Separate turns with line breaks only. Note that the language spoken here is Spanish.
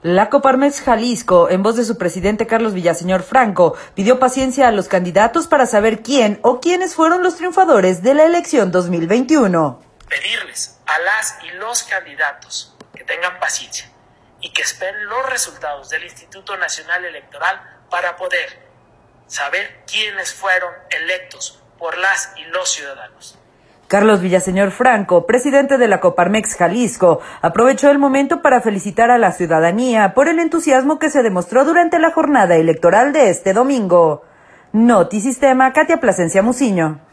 La Coparmex Jalisco, en voz de su presidente Carlos Villaseñor Franco, pidió paciencia a los candidatos para saber quién o quiénes fueron los triunfadores de la elección 2021.
Pedirles a las y los candidatos que tengan paciencia y que esperen los resultados del Instituto Nacional Electoral para poder saber quiénes fueron electos por las y los ciudadanos.
Carlos Villaseñor Franco, presidente de la Coparmex Jalisco, aprovechó el momento para felicitar a la ciudadanía por el entusiasmo que se demostró durante la jornada electoral de este domingo. Notisistema, Katia Plasencia Muciño.